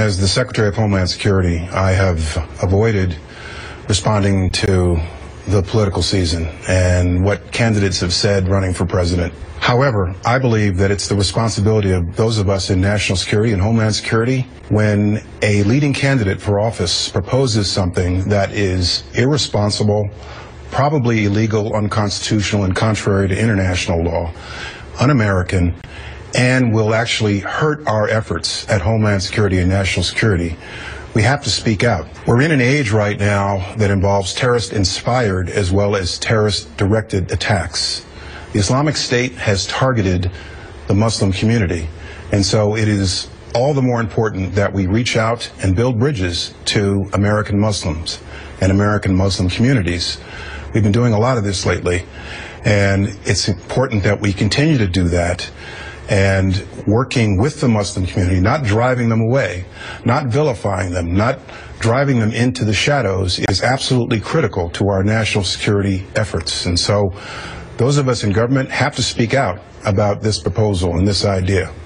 As the Secretary of Homeland Security, I have avoided responding to the political season and what candidates have said running for president. However, I believe that it's the responsibility of those of us in national security and homeland security when a leading candidate for office proposes something that is irresponsible, probably illegal, unconstitutional, and contrary to international law, un-American, and will actually hurt our efforts at homeland security and national security. We have to speak out. We're in an age right now that involves terrorist-inspired as well as terrorist-directed attacks. The Islamic State has targeted the Muslim community, and so it is all the more important that we reach out and build bridges to American Muslims and American Muslim communities. We've been doing a lot of this lately, and it's important that we continue to do that and working with the Muslim community, not driving them away, not vilifying them, not driving them into the shadows is absolutely critical to our national security efforts. And so those of us in government have to speak out about this proposal and this idea.